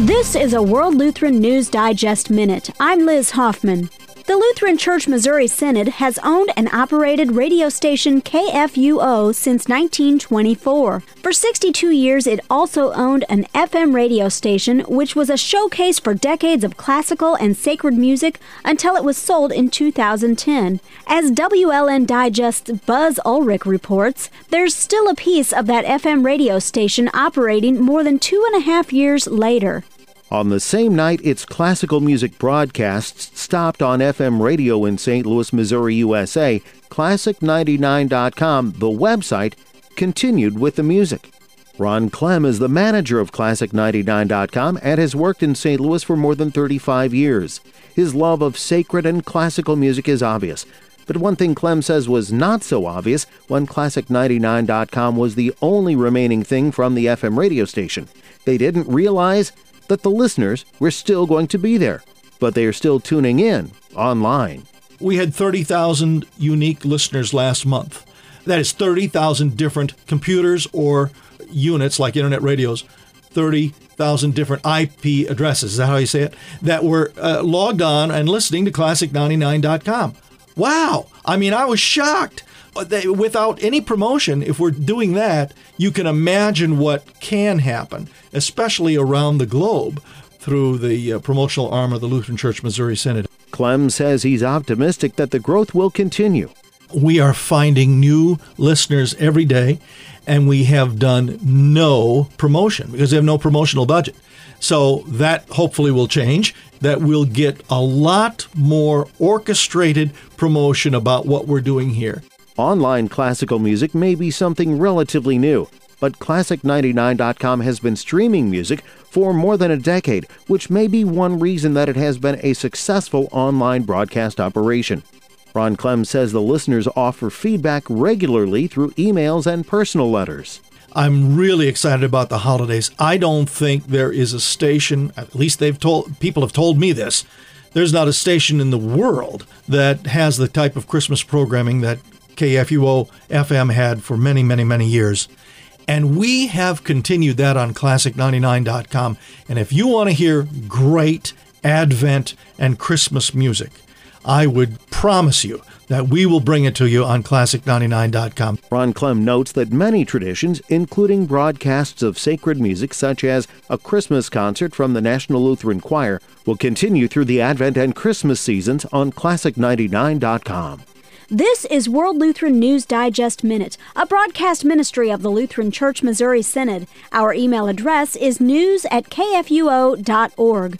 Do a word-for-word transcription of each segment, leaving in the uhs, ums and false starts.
This is a World Lutheran News Digest Minute. I'm Liz Hoffman. The Lutheran Church Missouri Synod has owned and operated radio station K F U O since nineteen twenty-four. For sixty-two years, it also owned an F M radio station, which was a showcase for decades of classical and sacred music until it was sold in two thousand ten. As W L N Digest's Buzz Ulrich reports, there's still a piece of that F M radio station operating more than two and a half years later. On the same night its classical music broadcasts stopped on F M radio in Saint Louis, Missouri, U S A, Classic ninety-nine dot com, the website, continued with the music. Ron Clem is the manager of Classic ninety-nine dot com and has worked in Saint Louis for more than thirty-five years. His love of sacred and classical music is obvious. But one thing Clem says was not so obvious when Classic ninety-nine dot com was the only remaining thing from the F M radio station. They didn't realize that the listeners were still going to be there, but they are still tuning in online. We had thirty thousand unique listeners last month. That is thirty thousand different computers or units like internet radios, thirty thousand different I P addresses, is that how you say it, that were uh, logged on and listening to Classic ninety-nine dot com. Wow! I mean, I was shocked. They, without any promotion, if we're doing that, you can imagine what can happen, especially around the globe through the uh, promotional arm of the Lutheran Church Missouri Synod. Clem says he's optimistic that the growth will continue. We are finding new listeners every day, and we have done no promotion because we have no promotional budget. So that hopefully will change, that we'll get a lot more orchestrated promotion about what we're doing here. Online classical music may be something relatively new, but Classic ninety-nine dot com has been streaming music for more than a decade, which may be one reason that it has been a successful online broadcast operation. Ron Clem says the listeners offer feedback regularly through emails and personal letters. I'm really excited about the holidays. I don't think there is a station, at least they've told people have told me this, there's not a station in the world that has the type of Christmas programming that K F U O F M had for many, many, many years. And we have continued that on Classic ninety-nine dot com. And if you want to hear great Advent and Christmas music, I would promise you that we will bring it to you on Classic ninety-nine dot com. Ron Clem notes that many traditions, including broadcasts of sacred music such as a Christmas concert from the National Lutheran Choir, will continue through the Advent and Christmas seasons on Classic ninety-nine dot com. This is World Lutheran News Digest Minute, a broadcast ministry of the Lutheran Church Missouri Synod. Our email address is news at k f u o dot org.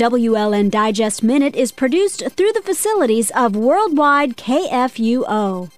W L N Digest Minute is produced through the facilities of Worldwide K F U O.